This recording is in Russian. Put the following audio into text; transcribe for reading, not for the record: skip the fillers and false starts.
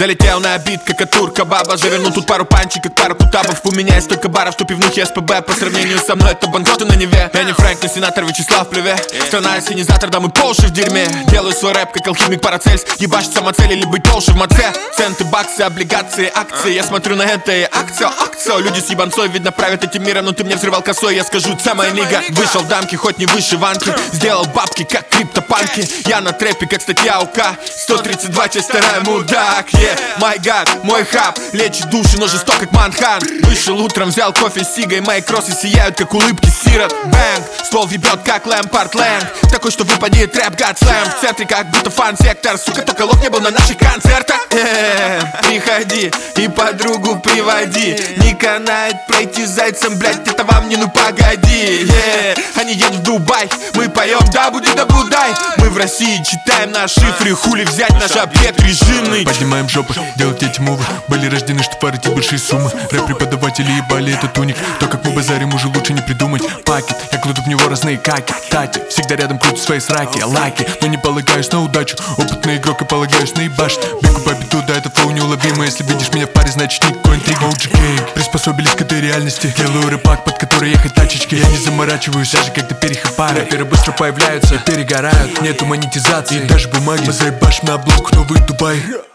Залетел на бит, как от турка баба. Заверну тут пару панчей, как пару кутабов. У меня есть столько баров, что пивнухи СПБ. По сравнению со мной это банкроты на Неве. Я не Фрэнк, но сенатор Вячеслав Плеве. Страна ассенизатор, да мы по уши в дерьме. Делаю свой рэп, как алхимик Парацельс. Ебашить самоцель или быть по уши в маце. Центы, баксы, облигации, акции. Я смотрю на это и акция. Люди с ебанцой, видно, правят этим миром. Но ты мне взрывал косой, я скажу, самая лига. Вышел в дамки, хоть не выше ванки. Сделал бабки, как криптопанки. Я на трэпе, как статья УК. 132, часть вторая, мудак. My God, мой хаб лечит души, но жесток, как Манхан. Вышел утром, взял кофе с сигой. Мои кроссы сияют, как улыбки сирот. Бэнг, ствол ебет, как Лэмпард Лэнг. Такой, что выпадет рэп, гад слэм. В центре, как будто фан-сектор. Сука, только лох не был на наших концертах. Приходи и подругу приводи. Не канает пройти зайцем, блять, это вам не ну погоди. Они едут в Дубай, мы поем да будет да будай. Мы в России читаем на шифре. Хули взять наш объект режимный. Поднимаем жопы, делать эти мувы. Были рождены, что парить большие суммы. Рэп-преподаватели ебали этот уник. То, как мы базарим, уже лучше не придумать. Пакет, я кладу в него разные каки. Тати, всегда рядом крутят свои сраки. Лаки, но не полагаюсь на удачу. Опытный игрок и полагаюсь на ебашь. Бегу по биту, да это флоу неуловимо. Если видишь меня в паре, значит никакой интриги. OG King, приспособились к этой реальности. Делаю рэпак, под который ехать тачечки. Я не заморачиваюсь, даже когда перехапаю. Рэперы быстро появляются, перегорают. Нету монетизации, и даже бумаги. Мы заебашим на блок, новый Дубай.